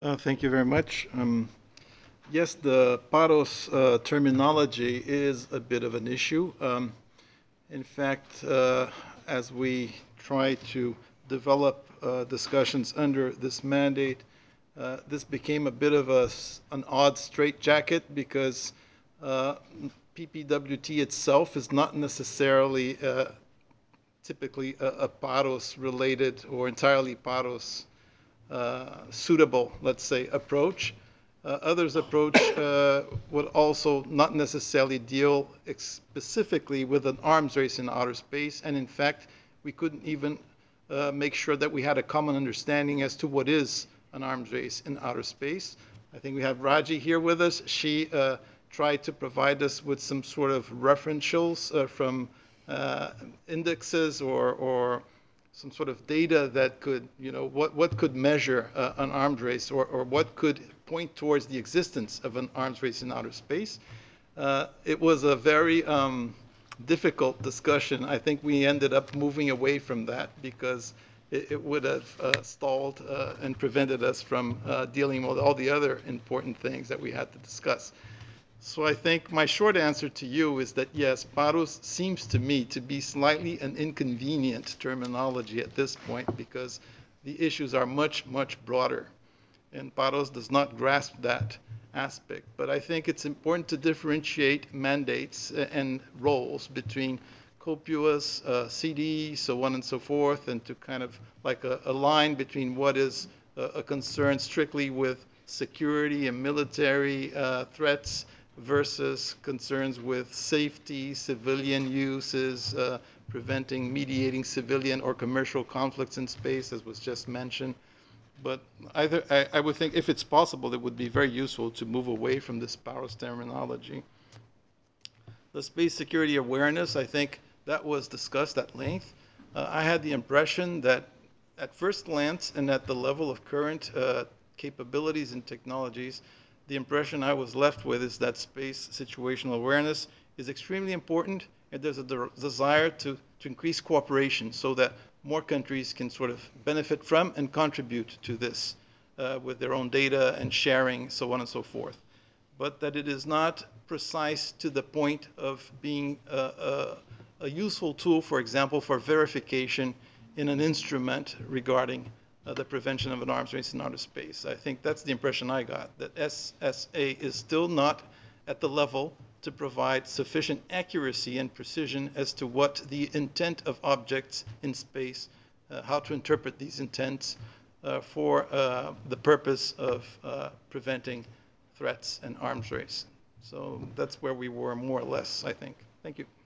Thank you very much. Yes, the PAROS terminology is a bit of an issue. In fact, as we try to develop discussions under this mandate, this became a bit of an odd straitjacket because uh, PPWT itself is not necessarily typically a PAROS related or entirely PAROS suitable, let's say, approach. Others' approach would also not necessarily deal specifically with an arms race in outer space, and in fact, we couldn't even make sure that we had a common understanding as to what is an arms race in outer space. I think we have Raji here with us. She tried to provide us with some sort of referentials from indexes or some sort of data that could, what could measure an arms race or what could point towards the existence of an arms race in outer space. It was a very difficult discussion. I think we ended up moving away from that because it would have stalled and prevented us from dealing with all the other important things that we had to discuss. So I think my short answer to you is that yes, PAROS seems to me to be slightly an inconvenient terminology at this point because the issues are much, much broader. And PAROS does not grasp that aspect. But I think it's important to differentiate mandates and roles between COPUOS, CD, so on and so forth, and to kind of like a line between what is a concern strictly with security and military threats versus concerns with safety, civilian uses, preventing mediating civilian or commercial conflicts in space, as was just mentioned. But I would think if it's possible, it would be very useful to move away from this PAROS terminology. The space security awareness, I think that was discussed at length. I had the impression that at first glance and at the level of current capabilities and technologies, the impression I was left with is that space situational awareness is extremely important, and there's a desire to increase cooperation so that more countries can sort of benefit from and contribute to this with their own data and sharing, so on and so forth. But that it is not precise to the point of being a useful tool, for example, for verification in an instrument regarding the prevention of an arms race in outer space. I think that's the impression I got, that SSA is still not at the level to provide sufficient accuracy and precision as to what the intent of objects in space, how to interpret these intents for the purpose of preventing threats and arms race. So that's where we were more or less, I think. Thank you.